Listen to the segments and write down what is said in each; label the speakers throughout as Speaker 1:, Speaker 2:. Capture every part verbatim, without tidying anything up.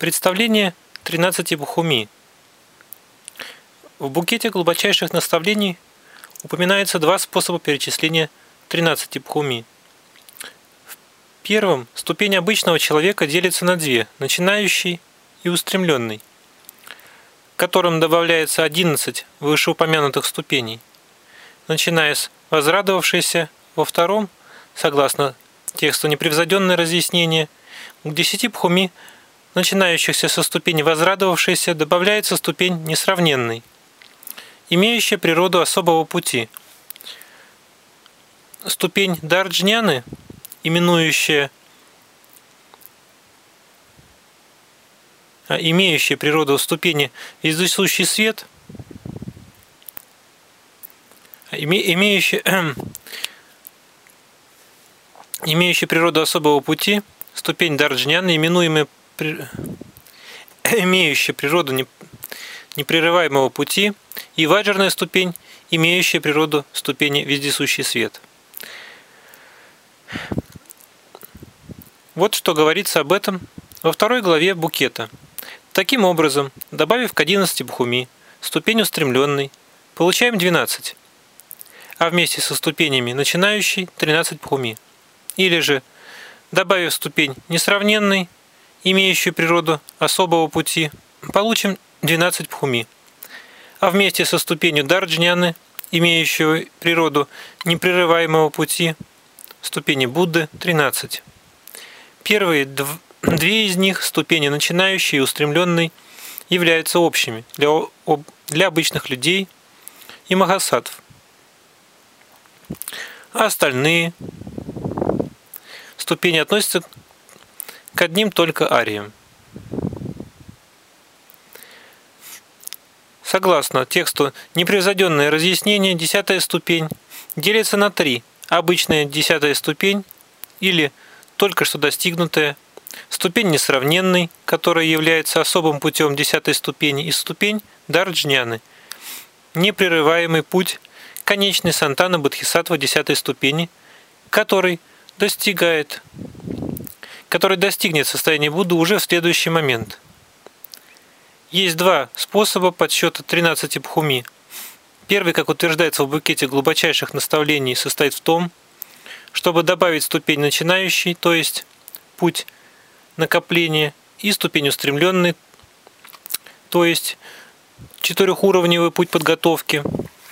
Speaker 1: Представление тринадцати бхуми. В букете глубочайших наставлений упоминается два способа перечисления тринадцати бхуми. В первом ступень обычного человека делится на две – начинающий и устремленный, к которым добавляется одиннадцать вышеупомянутых ступеней, начиная с возрадовавшейся. Во втором, согласно тексту непревзойденное разъяснение, к десяти бхуми, начинающихся со ступени возрадовавшейся, добавляется ступень несравненной, имеющая природу особого пути. Ступень дарджняны, именующая, а, имеющая природу ступени вездесущий свет, име, имеющая, имеющая природу особого пути, ступень дарджняны, именуемая имеющая природу непрерываемого пути, и ваджарная ступень, имеющая природу ступени вездесущий свет. Вот что говорится об этом во второй главе букета. Таким образом, добавив к одиннадцати бхуми ступень устремленной, получаем двенадцать, а вместе со ступенями начинающей тринадцать бхуми. Или же, добавив ступень несравненной, имеющую природу особого пути, получим двенадцать бхуми. А вместе со ступенью дарджняны, имеющую природу непрерываемого пути, ступени Будды, тринадцать. Первые дв... две из них, ступени начинающей и устремленной, являются общими для, об... для обычных людей и махасаттв. А остальные ступени относятся к одним только ариям. Согласно тексту непревзойденное разъяснение, десятая ступень делится на три. Обычная десятая ступень или только что достигнутая, ступень несравненной, которая является особым путем десятой ступени, и ступень дарджняны, непрерываемый путь, конечный сантана бодхисаттва десятой ступени, который достигает который достигнет состояния Будды уже в следующий момент. Есть два способа подсчета тринадцати бхуми. Первый, как утверждается в букете глубочайших наставлений, состоит в том, чтобы добавить ступень начинающей, то есть путь накопления, и ступень устремленной, то есть четырехуровневый путь подготовки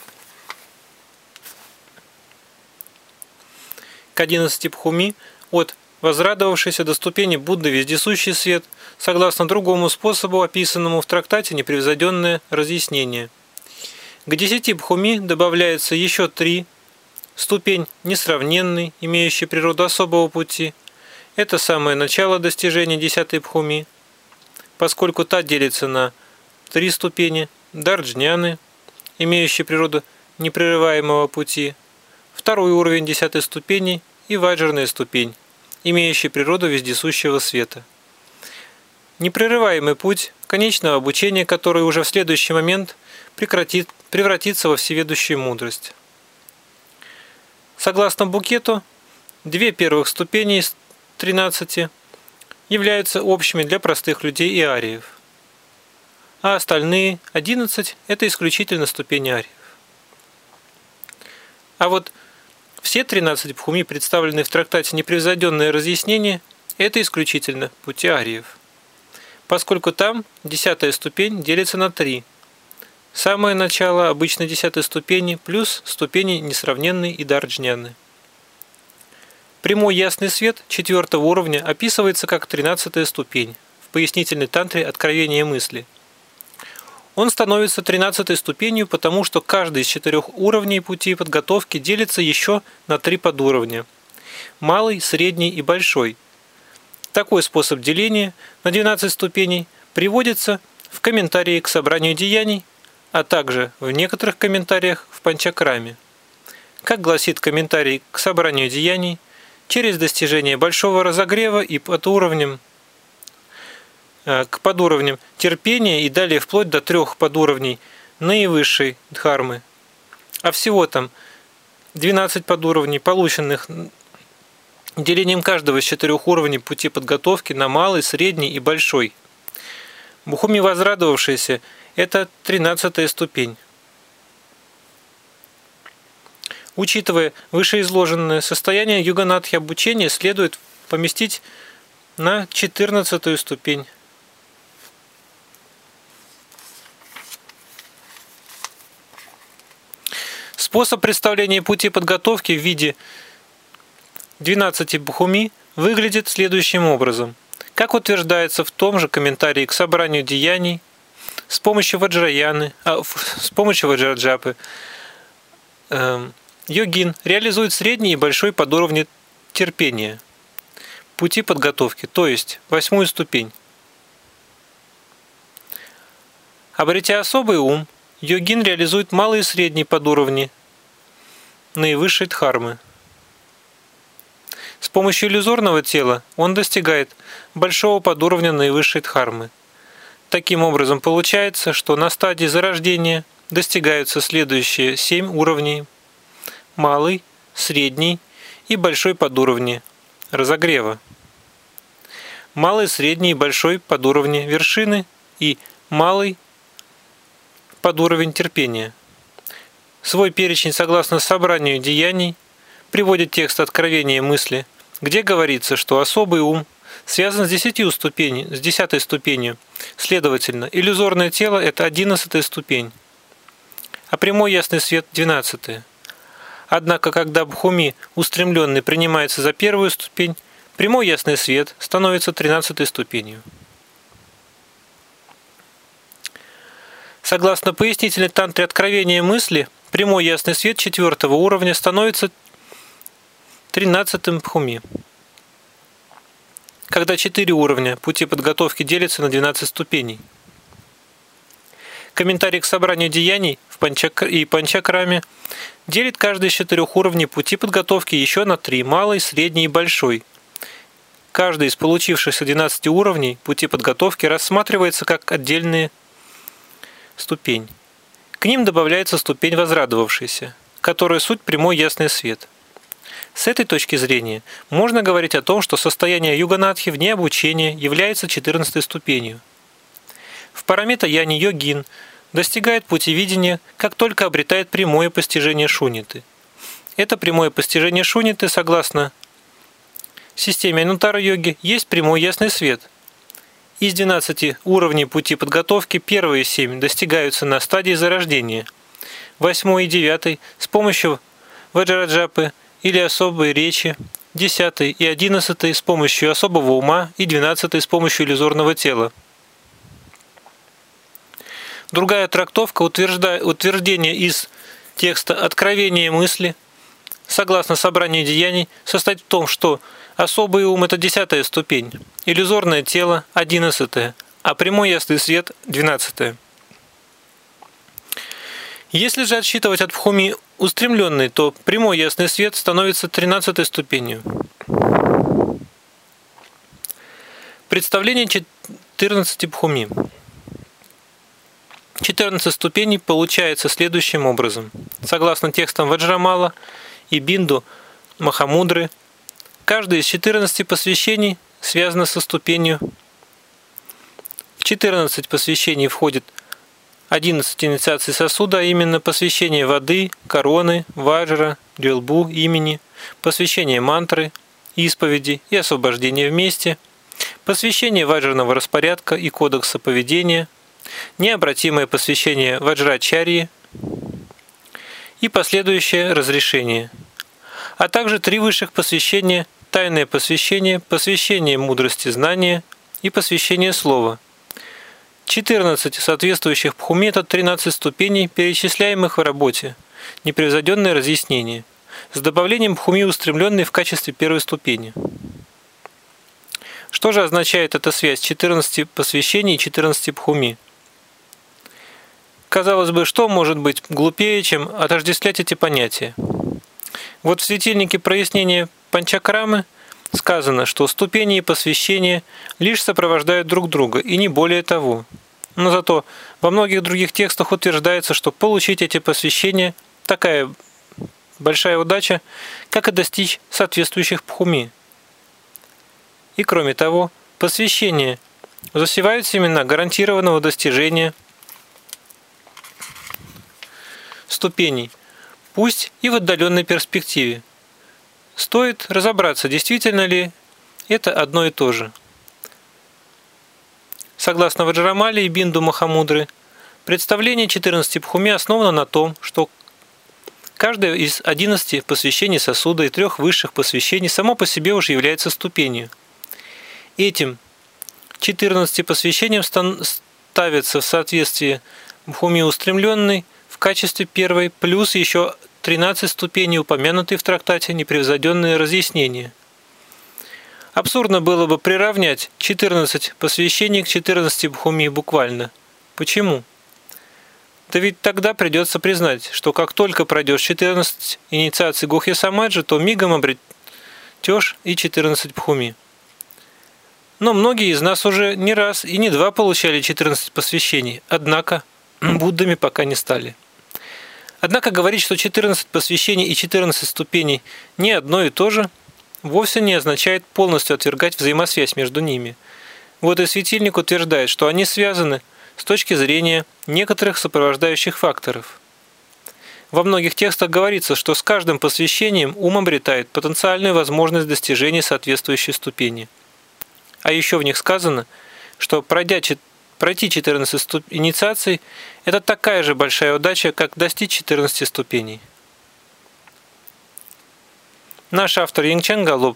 Speaker 1: к одиннадцати бхуми от возрадовавшийся до ступени Будды вездесущий свет, согласно другому способу, описанному в трактате непревзойденное разъяснение. К десяти бхуми добавляется еще три: ступень несравненной, имеющая природу особого пути. Это самое начало достижения десятой бхуми, поскольку та делится на три ступени: дарджняны, имеющие природу непрерываемого пути, второй уровень десятой ступени и ваджарная ступень, имеющий природу вездесущего света. Непрерываемый путь конечного обучения, который уже в следующий момент прекратит, превратится во всеведущую мудрость. Согласно букету, две первых ступени из тринадцати являются общими для простых людей и ариев, а остальные одиннадцать – это исключительно ступени ариев. А вот все тринадцать бхуми, представленные в трактате непревзойденное разъяснение, это исключительно пути ариев, поскольку там десятая ступень делится на три. Самое начало обычной десятой ступени плюс ступени несравненной и дарджняны. Прямой ясный свет четвертого уровня описывается как тринадцатая ступень в пояснительной тантре откровения мысли. Он становится тринадцатой ступенью, потому что каждый из четырех уровней пути подготовки делится еще на три подуровня – малый, средний и большой. Такой способ деления на двенадцать ступеней приводится в комментарии к собранию деяний, а также в некоторых комментариях в Панчакраме. Как гласит комментарий к собранию деяний, через достижение большого разогрева и под уровнем к подуровням терпения и далее вплоть до трех подуровней наивысшей дхармы. А всего там двенадцать подуровней, полученных делением каждого из четырех уровней пути подготовки на малый, средний и большой. Бхуми возрадовавшаяся – это тринадцатая ступень. Учитывая вышеизложенное, состояние юганатхи обучения следует поместить на четырнадцатую ступень. Способ представления пути подготовки в виде двенадцати бхуми выглядит следующим образом. Как утверждается в том же комментарии к собранию деяний, с помощью ваджраяны, а, с помощью ваджраджапы, э, йогин реализует средний и большой подуровни терпения, пути подготовки, то есть восьмую ступень. Обретя особый ум, йогин реализует малый и средний подуровни наивысшей дхармы. С помощью иллюзорного тела он достигает большого подуровня наивысшей дхармы. Таким образом, получается, что на стадии зарождения достигаются следующие семь уровней: малый, средний и большой подуровни разогрева, малый, средний и большой подуровни вершины и малый подуровень терпения. Свой перечень согласно собранию деяний приводит текст Откровения мысли, где говорится, что особый ум связан с десятью ступенями, с десятой ступенью. Следовательно, иллюзорное тело – это одиннадцатая ступень, а прямой ясный свет – двенадцатая. Однако, когда бхуми устремленный принимается за первую ступень, прямой ясный свет становится тринадцатой ступенью. Согласно пояснительной тантре Откровения мысли, прямой ясный свет четвертого уровня становится тринадцатым бхуми. Когда четыре уровня пути подготовки делятся на двенадцать ступеней. Комментарий к собранию деяний в панчак... и панчакраме делит каждый из четырех уровней пути подготовки еще на три – малый, средний и большой. Каждый из получившихся двенадцати уровней пути подготовки рассматривается как отдельная ступень. К ним добавляется ступень возрадовавшейся, которая суть прямой ясный свет. С этой точки зрения можно говорить о том, что состояние юганатхи вне обучения является четырнадцатой ступенью. В парамита-яне йогин достигает пути видения, как только обретает прямое постижение шуньяты. Это прямое постижение шуньяты, согласно системе анутара-йоги, есть прямой ясный свет. Из двенадцати уровней пути подготовки первые семь достигаются на стадии зарождения, восьмой и девятый с помощью ваджраджапы или особой речи, десятый и одиннадцатый с помощью особого ума и двенадцатый с помощью иллюзорного тела. Другая трактовка утверждения из текста «Откровение мысли», согласно собранию деяний, состоит в том, что особый ум – это десятая ступень, иллюзорное тело – одиннадцатая, а прямой ясный свет – двенадцатая. Если же отсчитывать от бхуми устремленный, то прямой ясный свет становится тринадцатой ступенью. Представление четырнадцати бхуми. четырнадцать ступеней получается следующим образом. Согласно текстам Ваджрамала и Бинду Махамудры, каждое из четырнадцати посвящений связано со ступенью. В четырнадцать посвящений входит одиннадцать инициаций сосуда, а именно посвящение воды, короны, ваджра, джилбу, имени, посвящение мантры, исповеди и освобождения вместе, посвящение ваджраного распорядка и кодекса поведения, необратимое посвящение ваджрачарьи и последующее разрешение, а также три высших посвящения: тайное посвящение, посвящение мудрости знания и посвящение слова. четырнадцать соответствующих бхуми – это тринадцать ступеней, перечисляемых в работе «Непревзойденное разъяснение», с добавлением бхуми устремленной в качестве первой ступени. Что же означает эта связь четырнадцати посвящений и четырнадцати бхуми? Казалось бы, что может быть глупее, чем отождествлять эти понятия? Вот в светильнике прояснения панчакрамы сказано, что ступени и посвящения лишь сопровождают друг друга, и не более того. Но зато во многих других текстах утверждается, что получить эти посвящения – такая большая удача, как и достичь соответствующих бхуми. И кроме того, посвящение засевают семена гарантированного достижения ступеней, пусть и в отдаленной перспективе. Стоит разобраться, действительно ли это одно и то же. Согласно Ваджрамали и Бинду Махамудры, представление четырнадцати Бхуми основано на том, что каждое из одиннадцати посвящений сосуда и трех высших посвящений само по себе уже является ступенью. Этим четырнадцати посвящениям ставится в соответствии Бхуми устремленный в качестве первой, плюс еще тринадцать ступеней, упомянутые в трактате «Непревзойденные разъяснения». Абсурдно было бы приравнять четырнадцать посвящений к четырнадцати Бхуми буквально. Почему? Да ведь тогда придется признать, что как только пройдешь четырнадцать инициаций Гухья Самаджи, то мигом обретешь и четырнадцать Бхуми. Но многие из нас уже не раз и не два получали четырнадцать посвящений, однако Буддами пока не стали. Однако говорить, что четырнадцать посвящений и четырнадцать ступеней не одно и то же, вовсе не означает полностью отвергать взаимосвязь между ними. Вот и светильник утверждает, что они связаны с точки зрения некоторых сопровождающих факторов. Во многих текстах говорится, что с каждым посвящением ум обретает потенциальную возможность достижения соответствующей ступени. А еще в них сказано, что пройдя, пройти четырнадцать ступ... инициаций – это такая же большая удача, как достичь четырнадцати ступеней. Наш автор Янчен Галоп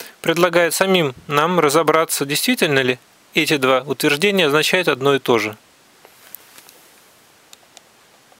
Speaker 1: предлагает самим нам разобраться, действительно ли эти два утверждения означают одно и то же.